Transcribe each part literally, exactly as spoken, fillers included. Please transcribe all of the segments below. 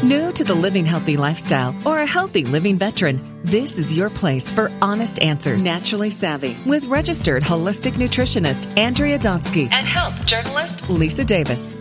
New to the living healthy lifestyle or a healthy living veteran, this is your place for honest answers. Naturally Savvy with registered holistic nutritionist Andrea Donsky and health journalist Lisa Davis.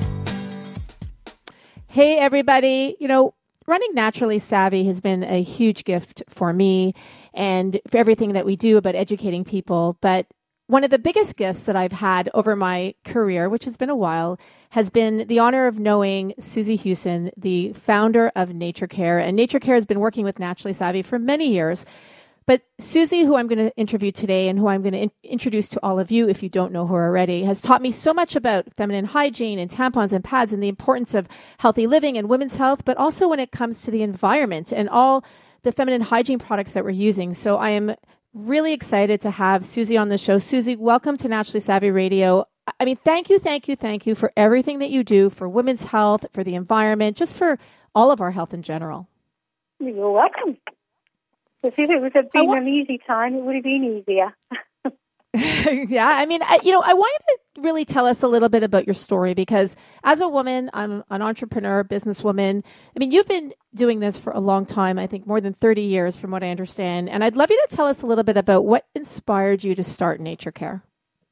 Hey, everybody. You know, running Naturally Savvy has been a huge gift for me and for everything that we do about educating people. But one of the biggest gifts that I've had over my career, which has been a while, has been the honor of knowing Susie Hewson, the founder of Nature Care. And Nature Care has been working with Naturally Savvy for many years. But Susie, who I'm going to interview today and who I'm going to in- introduce to all of you if you don't know her already, has taught me so much about feminine hygiene and tampons and pads and the importance of healthy living and women's health, but also when it comes to the environment and all the feminine hygiene products that we're using. So I am really excited to have Susie on the show. Susie, welcome to Naturally Savvy Radio. I mean, thank you, thank you, thank you for everything that you do for women's health, for the environment, just for all of our health in general. You're welcome. If it was a been want- an easy time, it would have been easier. Yeah, I mean, I, you know, I want you to really tell us a little bit about your story because as a woman, I'm an entrepreneur, businesswoman. I mean, you've been doing this for a long time, I think more than thirty years from what I understand. And I'd love you to tell us a little bit about what inspired you to start Nature Care.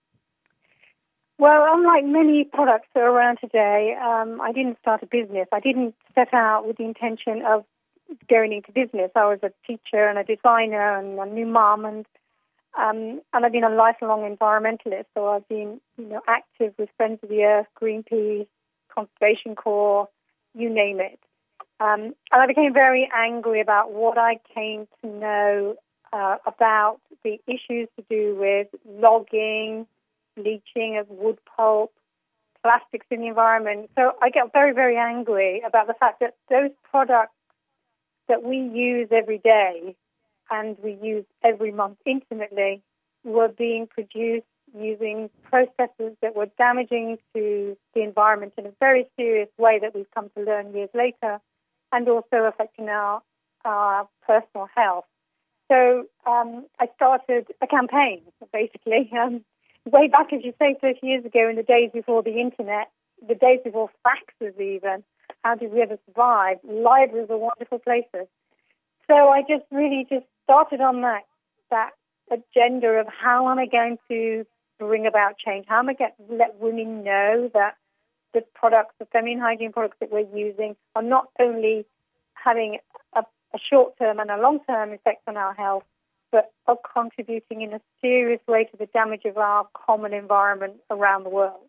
Well, unlike many products that are around today, um, I didn't start a business. I didn't set out with the intention of going into business. I was a teacher and a designer and a new mom, and um, and I've been a lifelong environmentalist. So I've been, you know, active with Friends of the Earth, Greenpeace, Conservation Corps, you name it. Um, and I became very angry about what I came to know uh, about the issues to do with logging, bleaching of wood pulp, plastics in the environment. So I get very, very angry about the fact that those products that we use every day and we use every month intimately were being produced using processes that were damaging to the environment in a very serious way that we've come to learn years later, and also affecting our, our personal health. So um, I started a campaign, basically, um, way back, as you say, thirty years ago, in the days before the internet, the days before faxes even. How did we ever survive? Libraries are wonderful places. So I just really just started on that that agenda of how am I going to bring about change? How am I going to let women know that the products, the feminine hygiene products that we're using are not only having a, a short-term and a long-term effect on our health, but are contributing in a serious way to the damage of our common environment around the world.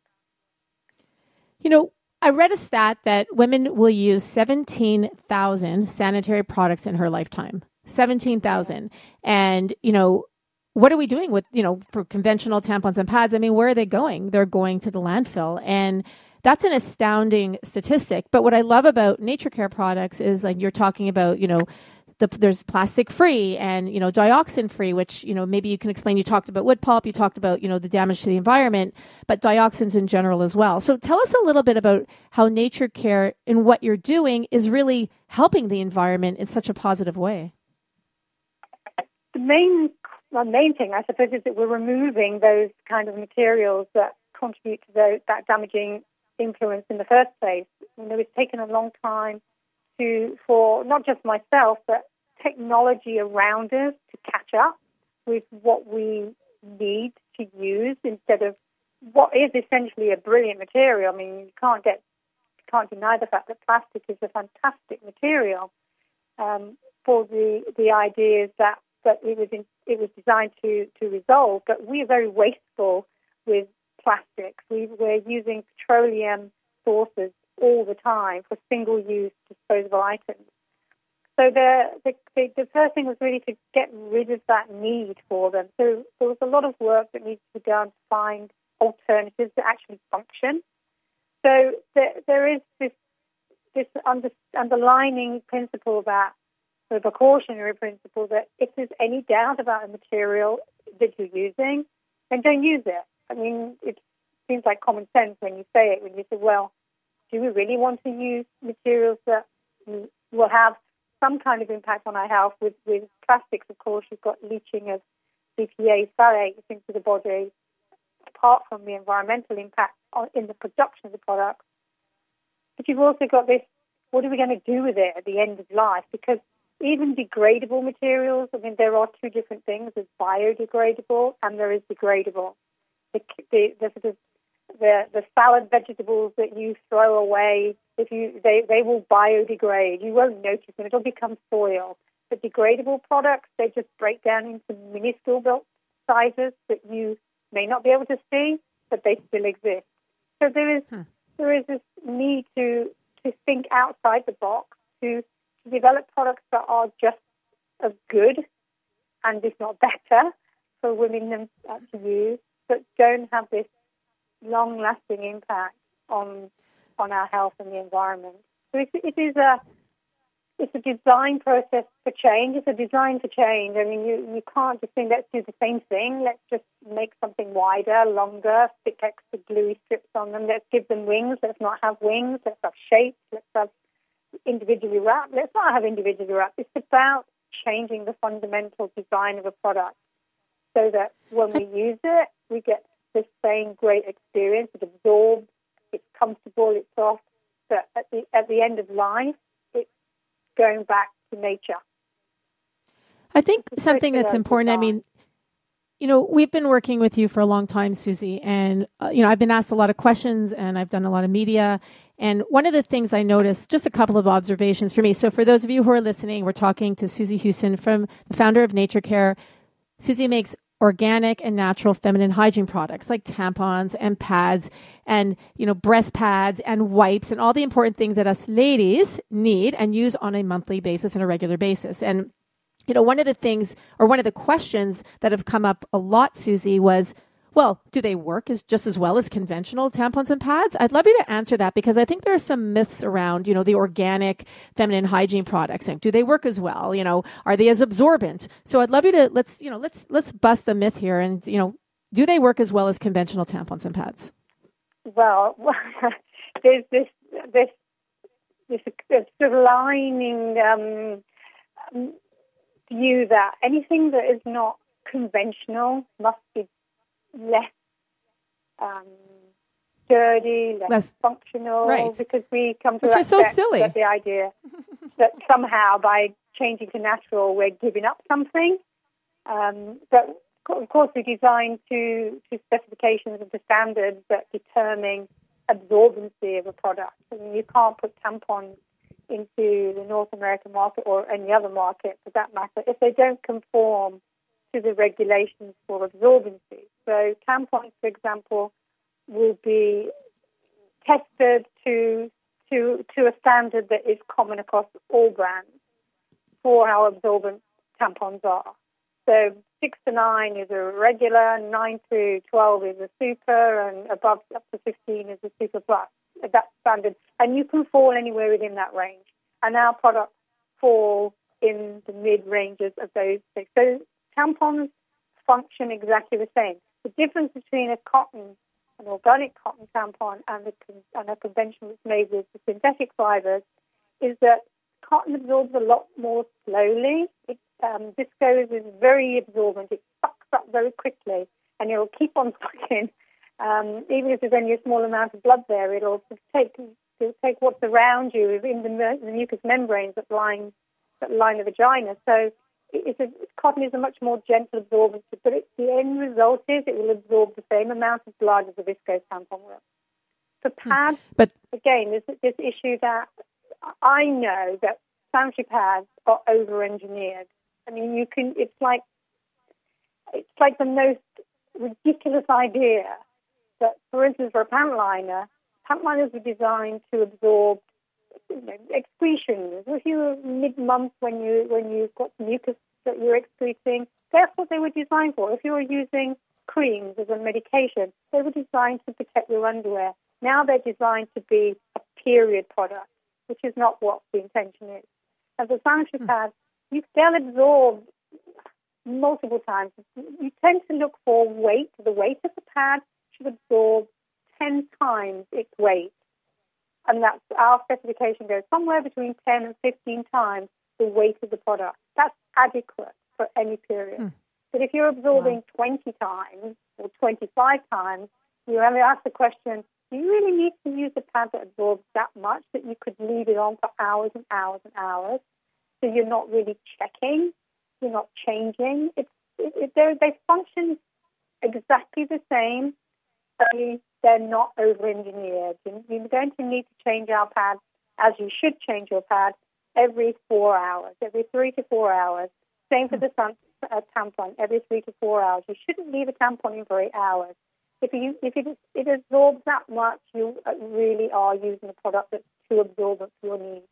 You know, I read a stat that women will use seventeen thousand sanitary products in her lifetime. seventeen thousand. And, you know, what are we doing with, you know, for conventional tampons and pads? I mean, where are they going? They're going to the landfill. And that's an astounding statistic. But what I love about Nature Care products is, like, you're talking about, you know, The, there's plastic free and, you know, dioxin free, which, you know, maybe you can explain. You talked about wood pulp, you talked about, you know, the damage to the environment, but dioxins in general as well. So tell us a little bit about how Nature Care and what you're doing is really helping the environment in such a positive way. The main, the main thing, I suppose, is that we're removing those kind of materials that contribute to those, that damaging influence in the first place. You know, it's taken a long time to, for not just myself, but technology around us to catch up with what we need to use instead of what is essentially a brilliant material. I mean, you can't get, you can't deny the fact that plastic is a fantastic material um, for the the ideas that, that it was in, it was designed to to resolve. But we are very wasteful with plastics. We, we're using petroleum sources all the time for single-use disposable items. So the, the the first thing was really to get rid of that need for them. So there was a lot of work that needs to be done to find alternatives that actually function. So there, there is this this under, underlining principle that, the precautionary principle, that if there's any doubt about a material that you're using, then don't use it. I mean, it seems like common sense when you say it, when you say, well, do we really want to use materials that will have some kind of impact on our health? With, with plastics, of course, you've got leaching of B P A, phthalates into the body, apart from the environmental impact on, in the production of the product. But you've also got this what are we going to do with it at the end of life? Because even degradable materials, I mean, there are two different things. There's biodegradable and there is degradable. The, the, the, sort of, the, the salad vegetables that you throw away, if you they, they will biodegrade. You won't notice them. It'll become soil. The degradable products, they just break down into minuscule sizes that you may not be able to see, but they still exist. So there is hmm. there is this need to to think outside the box, to, to develop products that are just as good and if not better for women them, uh, to use, but don't have this long-lasting impact on on our health and the environment. So it, it is a it's a design process for change. It's a design for change. I mean, you, you can't just think, let's do the same thing. Let's just make something wider, longer, stick extra gluey strips on them. Let's give them wings. Let's not have wings. Let's have shapes. Let's have individually wrapped. Let's not have individually wrapped. It's about changing the fundamental design of a product so that when we use it, we get the same great experience. It absorbs, it's comfortable, it's soft, but at the, at the end of life, it's going back to nature. I think it's something that's important, design. I mean, you know, we've been working with you for a long time, Susie, and, uh, you know, I've been asked a lot of questions and I've done a lot of media. And one of the things I noticed, just a couple of observations for me. So for those of you who are listening, we're talking to Susie Houston, from the founder of Nature Care. Susie makes organic and natural feminine hygiene products like tampons and pads and, you know, breast pads and wipes and all the important things that us ladies need and use on a monthly basis and a regular basis. And, you know, one of the things or one of the questions that have come up a lot, Susie, was, well, do they work as just as well as conventional tampons and pads? I'd love you to answer that, because I think there are some myths around, you know, the organic feminine hygiene products. And do they work as well? You know, are they as absorbent? So I'd love you to let's, you know, let's let's bust a myth here. And, you know, do they work as well as conventional tampons and pads? Well, there's this this this, this aligning um, view that anything that is not conventional must be less um, dirty, less, less functional, right. because we come to Which is so silly. That the idea that somehow by changing to natural we're giving up something. Um, but of course we design to, to specifications and to standards that determine absorbency of a product. I mean, you can't put tampons into the North American market or any other market for that matter if they don't conform to the regulations for absorbency. So tampons, for example, will be tested to to to a standard that is common across all brands for how absorbent tampons are. So six to nine is a regular, nine to twelve is a super, and above up to fifteen is a super plus. That's standard, and you can fall anywhere within that range. And our products fall in the mid ranges of those things. So tampons function exactly the same. The difference between a cotton, an organic cotton tampon, and a, and a conventional that's made with the synthetic fibers is that cotton absorbs a lot more slowly. It, um, viscose is very absorbent. It sucks up very quickly, and it'll keep on sucking. Um, even if there's only a small amount of blood there, it'll take it'll take what's around you in the, the mucous membranes that line that line the vagina. So It's a, cotton is a much more gentle absorbent, but it, the end result is it will absorb the same amount of blood as a viscose tampon will. For pads, but again, there's this issue that I know that sanitary pads are over-engineered. I mean, you can. It's like it's like the most ridiculous idea that, for instance, for a pant liner, pant liners were designed to absorb, you know, excretions. If you were mid-month when you when you've got mucus that you're excreting, that's what they were designed for. If you were using creams as a medication, they were designed to protect your underwear. Now they're designed to be a period product, which is not what the intention is. As a sanitary pad, you they'll absorb multiple times. You tend to look for weight. The weight of the pad should absorb ten times its weight. And that's our specification goes somewhere between ten and fifteen times the weight of the product. That's adequate for any period. Mm. But if you're absorbing wow. twenty times or twenty-five times, you have to ask the question, Do you really need to use a pad that absorbs that much that you could leave it on for hours and hours and hours? So you're not really checking, you're not changing. It's it, it, they function exactly the same, only they're not over-engineered. You're going to need to change our pad, as you should change your pad, every four hours, every three to four hours. Same for the sun, uh, tampon, every three to four hours. You shouldn't leave a tampon in for eight hours. If you if it, it absorbs that much, you really are using a product that's too absorbent for your needs.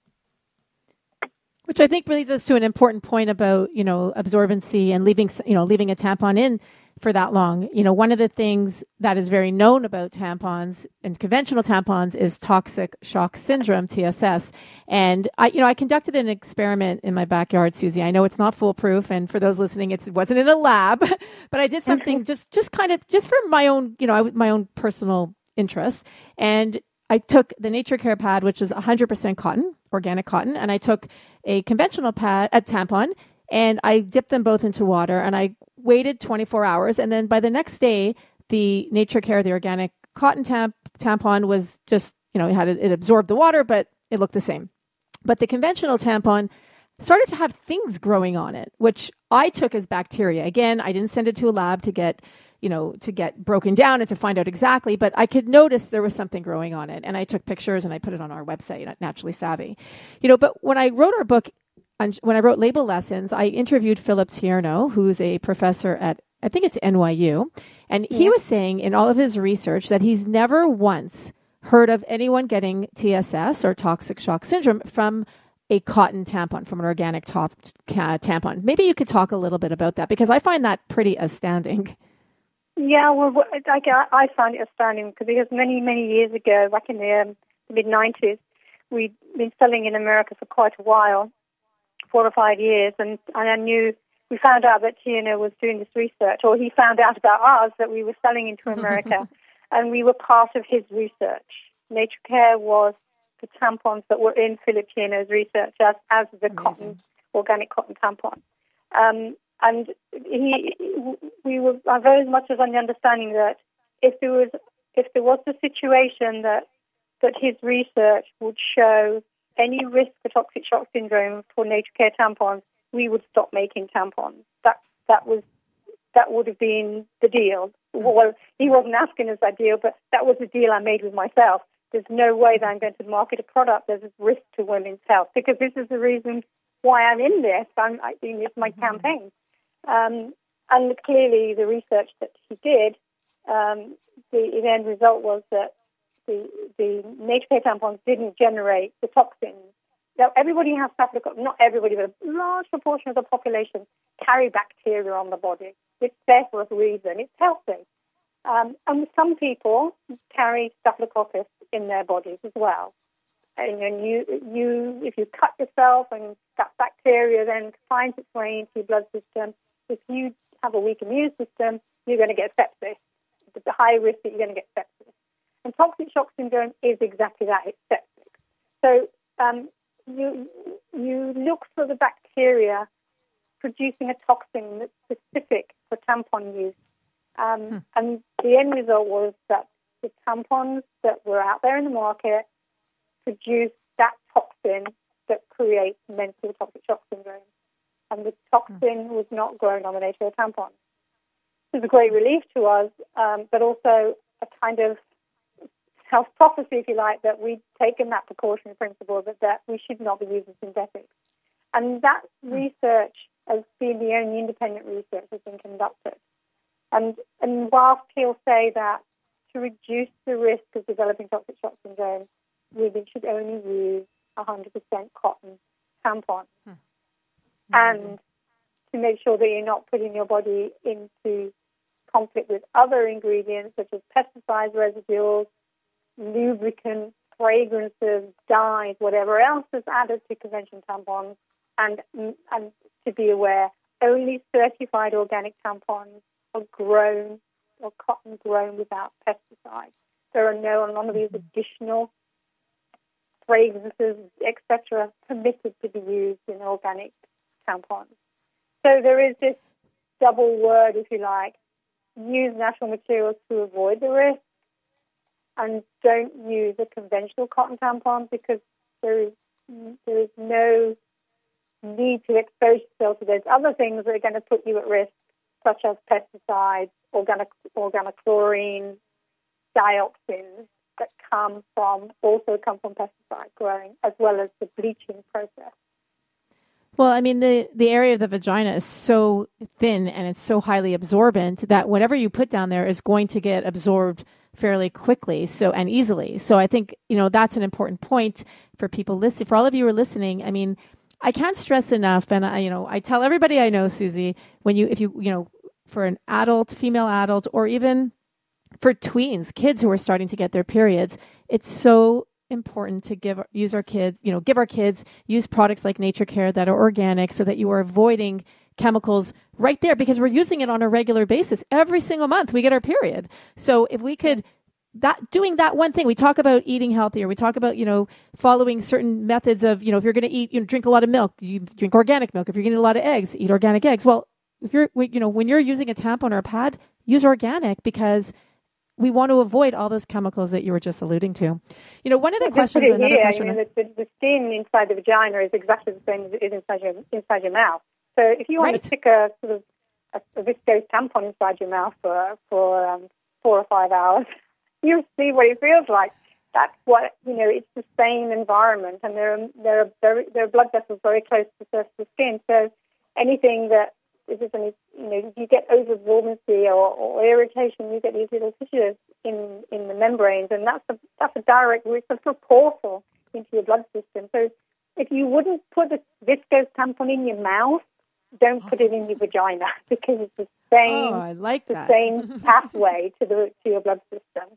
Which I think leads us to an important point about, you know, absorbency and leaving, you know, leaving a tampon in for that long. You know, one of the things that is very known about tampons and conventional tampons is toxic shock syndrome, T S S. And I, you know, I conducted an experiment in my backyard, Susie. I know it's not foolproof, and for those listening, it's, it wasn't in a lab, but I did something just, just kind of, just for my own, you know, my own personal interest. And I took the Nature Care pad, which is one hundred percent cotton, organic cotton, and I took a conventional pad, a tampon, and I dipped them both into water, and I waited twenty-four hours, and then by the next day, the Nature Care, the organic cotton tamp- tampon was just, you know, it had it absorbed the water, but it looked the same. But the conventional tampon started to have things growing on it, which I took as bacteria. Again, I didn't send it to a lab to get, you know, to get broken down and to find out exactly, but I could notice there was something growing on it. And I took pictures and I put it on our website at Naturally Savvy. You know, but when I wrote our book, when I wrote Label Lessons, I interviewed Philip Tierno, who's a professor at, I think it's N Y U. And he yeah. was saying in all of his research that he's never once heard of anyone getting T S S or toxic shock syndrome from a cotton tampon, from an organic top uh, tampon. Maybe you could talk a little bit about that, because I find that pretty astounding. Yeah, well, I, I find it astounding because many, many years ago, back in the um, mid nineties, we'd been selling in America for quite a while, four or five years, and, and I knew, we found out that Tierno was doing this research, or he found out about ours, that we were selling into America, and we were part of his research. Nature Care was the tampons that were in Philip Tierno's research, as, as the Amazing. cotton, organic cotton tampon. Um, and he, we were very much as on the understanding that if there was, if there was a situation that that his research would show any risk for toxic shock syndrome for Nature Care tampons, we would stop making tampons. That that was that would have been the deal. Well, he wasn't asking us that deal, but that was the deal I made with myself. There's no way that I'm going to market a product that's a risk to women's health, because this is the reason why I'm in this. I'm I think it's my mm-hmm. campaign. Um, and clearly the research that he did, um, the, the end result was that the, the Nature Care tampons didn't generate the toxins. Now, everybody has staphylococcus, not everybody, but a large proportion of the population carry bacteria on the body. It's there for a reason. It's healthy. Um, and some people carry staphylococcus in their bodies as well. And, and you, you, if you cut yourself and that bacteria then finds its way into your blood system, if you have a weak immune system, you're going to get sepsis. It's a high risk that you're going to get sepsis. And toxic shock syndrome is exactly that. It's septic. So um, you you look for the bacteria producing a toxin that's specific for tampon use. Um, hmm. And the end result was that the tampons that were out there in the market produced that toxin that creates mental toxic shock syndrome. And the toxin hmm. was not grown on the Nature Care tampon. It was a great relief to us, um, but also a kind of self-prophecy, if you like, that we'd taken that precautionary principle that, that we should not be using synthetics. And that hmm. research has been the only independent research that's been conducted. And, and whilst he'll say that to reduce the risk of developing toxic shock syndrome, women should only use one hundred percent cotton tampons. Hmm. And to make sure that you're not putting your body into conflict with other ingredients such as pesticides, residuals, lubricants, fragrances, dyes, whatever else is added to conventional tampons. And, and to be aware, only certified organic tampons are grown or cotton grown without pesticides. There are no none of these additional fragrances, et cetera, permitted to be used in organic tampons. So there is this double word, if you like: use natural materials to avoid the risk, and don't use a conventional cotton tampon because there is there is no need to expose yourself to those other things that are going to put you at risk, such as pesticides, organic organochlorine, dioxins that come from also come from pesticide growing, as well as the bleaching process. Well, I mean, the, the area of the vagina is so thin and it's so highly absorbent that whatever you put down there is going to get absorbed fairly quickly so and easily. So I think, you know, that's an important point for people listening. For all of you who are listening, I mean, I can't stress enough, and I, you know, I tell everybody I know, Susie, when you, if you, you know, for an adult, female adult, or even for tweens, kids who are starting to get their periods, it's so important to give use our kids, you know, give our kids use products like Nature Care that are organic, so that you are avoiding chemicals right there, because we're using it on a regular basis. Every single month we get our period. So if we could that doing that one thing, we talk about eating healthier. We talk about, you know, following certain methods of, you know, if you're going to eat, you know, drink a lot of milk, you drink organic milk. If you're getting a lot of eggs, eat organic eggs. Well, if you're, you know, when you're using a tampon or a pad, use organic, because we want to avoid all those chemicals that you were just alluding to. You know, one of the well, questions, here, another question. I mean, the, the, the skin inside the vagina is exactly the same as it is inside your, inside your mouth. So if you want right. to stick a sort of a, a viscose tampon inside your mouth for, for um, four or five hours, you'll see what it feels like. That's what, you know, it's the same environment, and there are, there are, very, there are blood vessels very close to the surface of the skin. So anything that is, any, you know, if you get overabsorbency or, or irritation, you get these little fissures in, in the membranes, and that's a, that's a direct route, that's a portal into your blood system. So if you wouldn't put a viscose tampon in your mouth, don't put it in your vagina, because it's the same, oh, I like the that. same pathway to the to your blood system.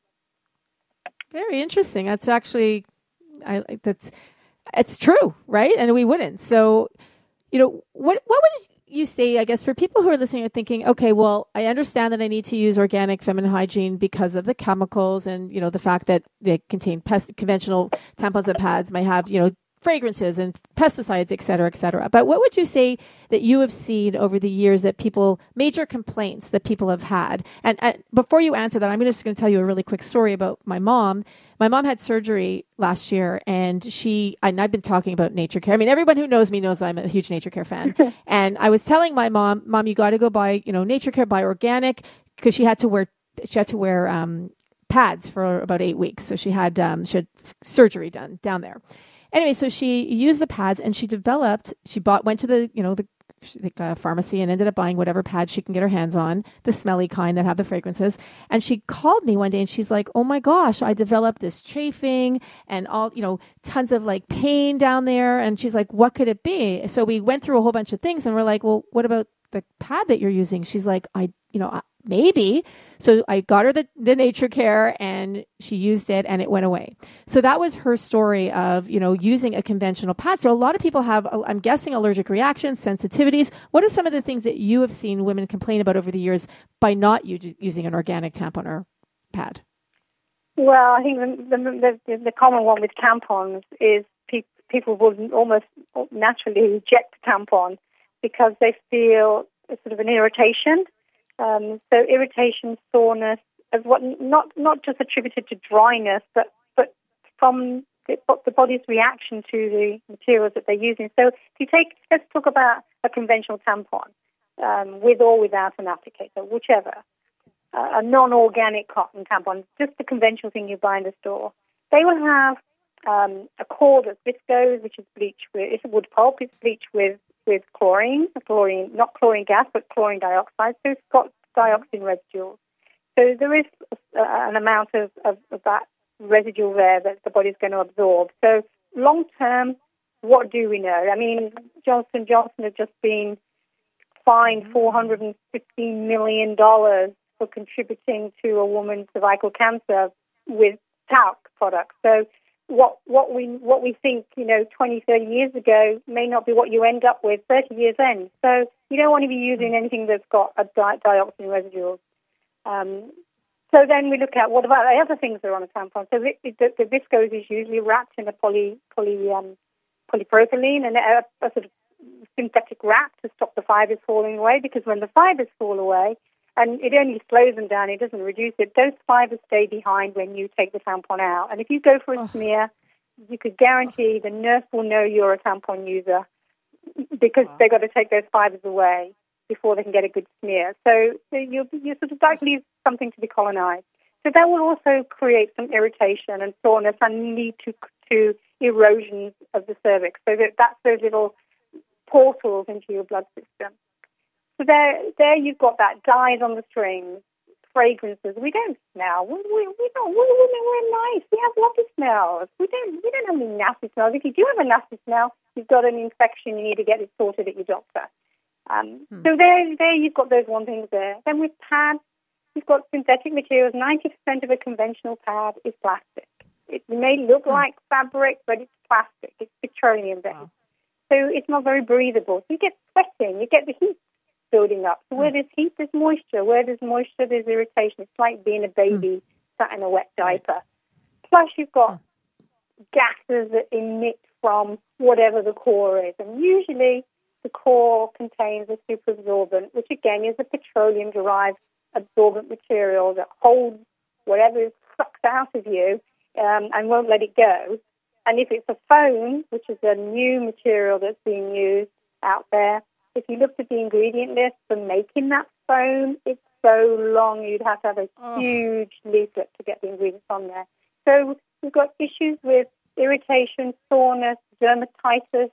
Very interesting. That's actually, I that's, it's true, right? And we wouldn't. So, you know, what what would you say, I guess, for people who are listening and thinking, okay, well, I understand that I need to use organic feminine hygiene because of the chemicals and, you know, the fact that they contain pest, conventional tampons and pads might have, you know, fragrances and pesticides, et cetera, et cetera. But what would you say that you have seen over the years that people, major complaints that people have had? And uh, before you answer that, I'm just going to tell you a really quick story about my mom. My mom had surgery last year, and she, and I've been talking about Nature Care. I mean, everyone who knows me knows I'm a huge Nature Care fan. And I was telling my mom, Mom, you got to go buy, you know, Nature Care, buy organic, because she had to wear, she had to wear um, pads for about eight weeks. So she had, um, she had surgery done down there. Anyway, so she used the pads, and she developed, she bought, went to the, you know, the uh, pharmacy and ended up buying whatever pads she can get her hands on, the smelly kind that have the fragrances. And she called me one day and she's like, oh my gosh, I developed this chafing and all, you know, tons of like pain down there. And she's like, what could it be? So we went through a whole bunch of things, and we're like, well, what about the pad that you're using? She's like, I, you know, I, maybe. So I got her the, the Nature Care, and she used it, and it went away. So that was her story of, you know, using a conventional pad. So a lot of people have, I'm guessing, allergic reactions, sensitivities. What are some of the things that you have seen women complain about over the years by not u- using an organic tampon or pad? Well, I think the, the, the, the common one with tampons is pe- people will almost naturally reject tampons because they feel sort of an irritation. Um, so irritation, soreness, as what not not just attributed to dryness, but but from the, the body's reaction to the materials that they're using. So if you take, let's talk about a conventional tampon, um, with or without an applicator, whichever, uh, a non-organic cotton tampon, just the conventional thing you buy in the store. They will have um, a core that's viscose, which is bleached with, it's a wood pulp, it's bleached with with chlorine, chlorine, not chlorine gas, but chlorine dioxide. So it's got dioxin residuals. So there is uh, an amount of, of, of that residual there that the body's going to absorb. So long term, what do we know? I mean, Johnson and Johnson have just been fined four hundred fifteen million dollars for contributing to a woman's cervical cancer with talc products. So What what we what we think, you know, twenty, thirty years ago may not be what you end up with thirty years in. So you don't want to be using anything that's got a di- dioxin residuals. Um, so then we look at what about the other things that are on a tampon. So the, the, the viscose is usually wrapped in a poly poly um, polypropylene and a, a sort of synthetic wrap to stop the fibers falling away. Because when the fibers fall away, And it only slows them down. It doesn't reduce it. Those fibers stay behind when you take the tampon out. And if you go for a oh. smear, you could guarantee the nurse will know you're a tampon user because wow. they've got to take those fibers away before they can get a good smear. So, so you're, you're sort of likely something to be colonized. So that will also create some irritation and soreness and lead to, to erosions of the cervix. So that, that's those little portals into your blood system. So there, there you've got that dyes on the strings, fragrances. We don't smell. We, we, we don't. We women, we're nice. We have lovely smells. We don't. We don't have any nasty smells. If you do have a nasty smell, you've got an infection. You need to get it sorted at your doctor. Um, hmm. So there, there you've got those one things there. Then with pads, you've got synthetic materials. Ninety percent of a conventional pad is plastic. It may look hmm. like fabric, but it's plastic. It's petroleum based. Wow. So it's not very breathable. So you get sweating. You get the heat building up. So where there's heat, there's moisture. Where there's moisture, there's irritation. It's like being a baby mm. sat in a wet diaper. Plus, you've got gases that emit from whatever the core is. And usually, the core contains a superabsorbent, which again is a petroleum-derived absorbent material that holds whatever sucks out of you um, and won't let it go. And if it's a foam, which is a new material that's being used out there, if you looked at the ingredient list for making that foam, it's so long you'd have to have a oh. huge leaflet to get the ingredients on there. So we've got issues with irritation, soreness, dermatitis,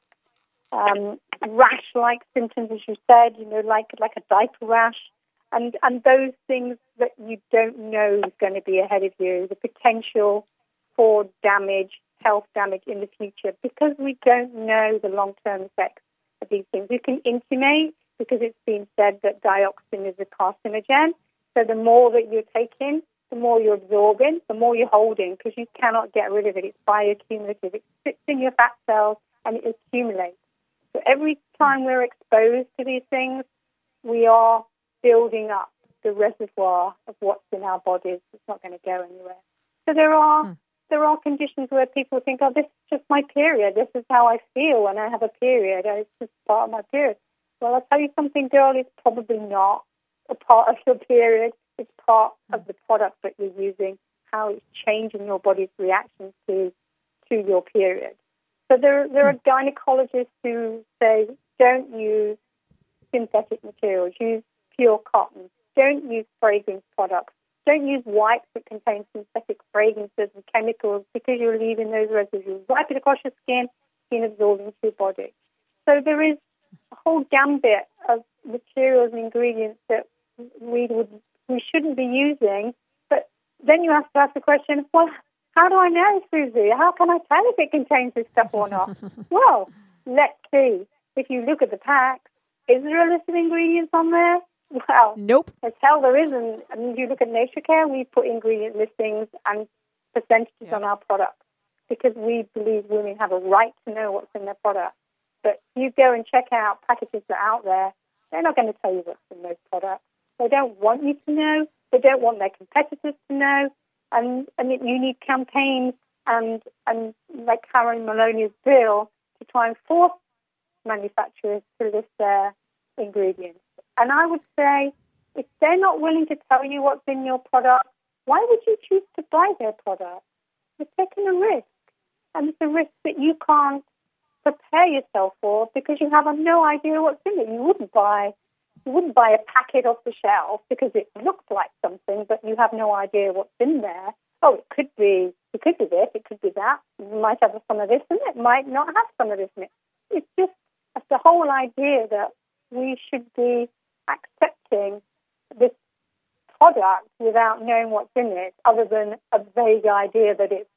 um, rash-like symptoms, as you said, you know, like like a diaper rash, and, and those things that you don't know is going to be ahead of you, the potential for damage, health damage in the future, because we don't know the long-term effects of these things. You can intimate because it's been said that dioxin is a carcinogen. So the more that you're taking, the more you're absorbing, the more you're holding because you cannot get rid of it. It's bioaccumulative. It sits in your fat cells and it accumulates. So every time we're exposed to these things, we are building up the reservoir of what's in our bodies. It's not going to go anywhere. So there are... Hmm. There are conditions where people think, oh, this is just my period. This is how I feel when I have a period. It's just part of my period. Well, I'll tell you something, girl, it's probably not a part of your period. It's part of the product that you're using, how it's changing your body's reaction to to your period. So there, there are gynecologists who say, don't use synthetic materials. Use pure cotton. Don't use fragrance products. Don't use wipes that contain synthetic fragrances and chemicals because you're leaving those residues. Wipe it across your skin, skin absorbing into your body. So there is a whole gambit of materials and ingredients that we would we shouldn't be using. But then you have to ask the question, well, how do I know, Susie? How can I tell if it contains this stuff or not? Well, let's see. If you look at the packs, is there a list of ingredients on there? Well, nope. As hell there isn't. I mean, if you look at NatureCare, we put ingredient listings and percentages yeah. on our products because we believe women have a right to know what's in their product. But you go and check out packages that are out there, they're not going to tell you what's in those products. They don't want you to know. They don't want their competitors to know. And, and you need campaigns and, and like Karen Maloney's bill to try and force manufacturers to list their ingredients. And I would say, if they're not willing to tell you what's in your product, why would you choose to buy their product? You're taking a risk. And it's a risk that you can't prepare yourself for because you have no idea what's in it. You wouldn't buy you wouldn't buy a packet off the shelf because it looks like something, but you have no idea what's in there. Oh, it could be it could be this, it could be that. You might have some of this in it, might not have some of this in it. It's just it's the whole idea that we should be accepting this product without knowing what's in it, other than a vague idea that it's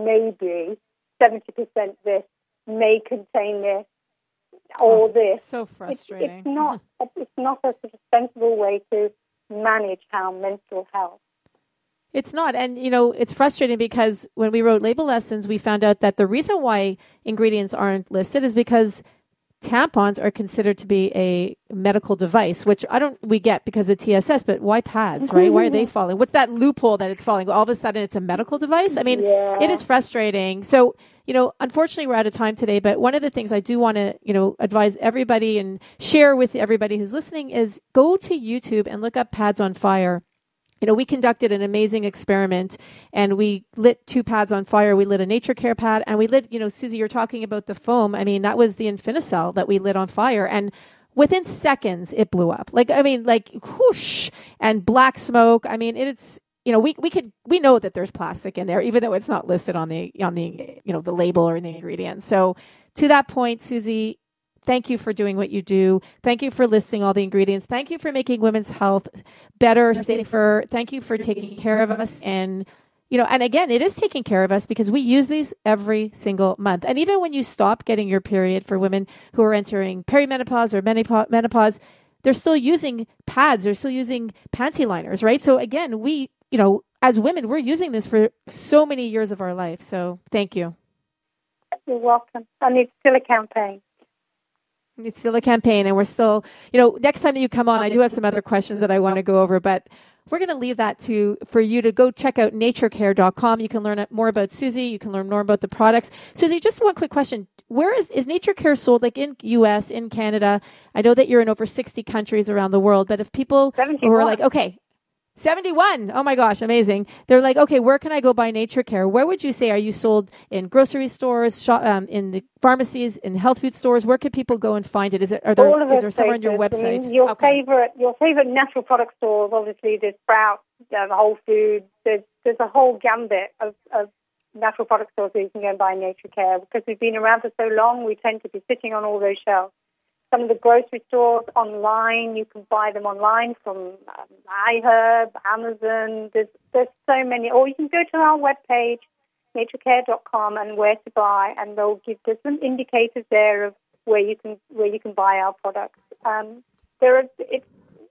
maybe seventy percent this, may contain this, or oh, this. So frustrating. It's, it's not. It's not a sort of sensible way to manage our mental health. It's not. And, you know, it's frustrating because when we wrote Label Lessons, we found out that the reason why ingredients aren't listed is because tampons are considered to be a medical device, which I don't, we get because of T S S, but why pads, right? Why are they falling? What's that loophole that it's falling? All of a sudden it's a medical device? I mean, yeah. It is frustrating. So, you know, unfortunately we're out of time today, but one of the things I do want to, you know, advise everybody and share with everybody who's listening is go to YouTube and look up Pads on Fire. You know, we conducted an amazing experiment and we lit two pads on fire. We lit a Nature Care pad and we lit, you know, Susie, you're talking about the foam. I mean, that was the Infinicell that we lit on fire. And within seconds, it blew up. Like, I mean, like whoosh and black smoke. I mean, it's, you know, we, we could, we know that there's plastic in there, even though it's not listed on the, on the, you know, the label or the ingredients. So to that point, Susie, thank you for doing what you do. Thank you for listing all the ingredients. Thank you for making women's health better, safer. Thank you for taking care of us. And, you know, and again, it is taking care of us because we use these every single month. And even when you stop getting your period for women who are entering perimenopause or menopause, they're still using pads. They're still using panty liners, right? So again, we, you know, as women, we're using this for so many years of our life. So thank you. You're welcome. And it's still a campaign. It's still a campaign, and we're still, you know, next time that you come on, I do have some other questions that I want to go over, but we're going to leave that to for you to go check out nature care dot com. You can learn more about Susie. You can learn more about the products. Susie, just one quick question. Where is, is Nature Care sold, like in U S, in Canada? I know that you're in over sixty countries around the world, but if people who are like, okay, seventy-one. Oh my gosh, amazing. They're like, okay, where can I go buy Nature Care? Where would you say, are you sold in grocery stores, shop, um, in the pharmacies, in health food stores? Where can people go and find it? Is it, are there, All of is there somewhere on your website? I mean, your okay. favorite, your favorite natural product stores, obviously there's Sprouts, um, Whole Foods, there's, there's a whole gambit of, of natural product stores where you can go and buy Nature Care. Because we've been around for so long, we tend to be sitting on all those shelves. Some of the grocery stores online, you can buy them online from um, iHerb, Amazon. There's there's so many. Or you can go to our webpage, nature care dot com, and where to buy, and they'll give there's some indicators there of where you can where you can buy our products. Um, there are it's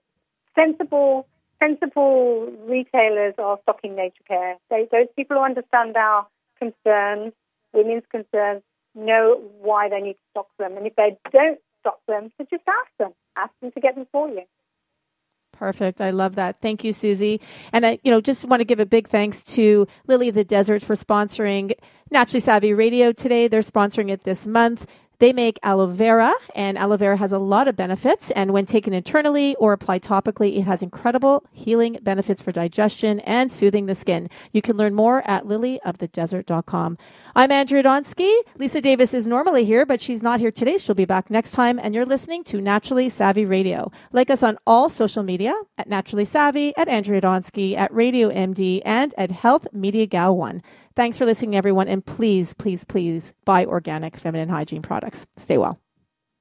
sensible sensible retailers are stocking Nature Care. They, those people who understand our concerns, women's concerns, know why they need to stock them, and if they don't stop them, so just ask them. Ask them to get them for you. Perfect. I love that. Thank you, Susie. And I, you know, just want to give a big thanks to Lily of the Desert for sponsoring Naturally Savvy Radio today. They're sponsoring it this month. They make aloe vera, and aloe vera has a lot of benefits. And when taken internally or applied topically, it has incredible healing benefits for digestion and soothing the skin. You can learn more at lily of the desert dot com. I'm Andrea Donsky. Lisa Davis is normally here, but she's not here today. She'll be back next time. And you're listening to Naturally Savvy Radio. Like us on all social media at Naturally Savvy, at Andrea Donsky, at Radio M D, and at Health Media Gal one. Thanks for listening, everyone. And please, please, please buy organic feminine hygiene products. Stay well.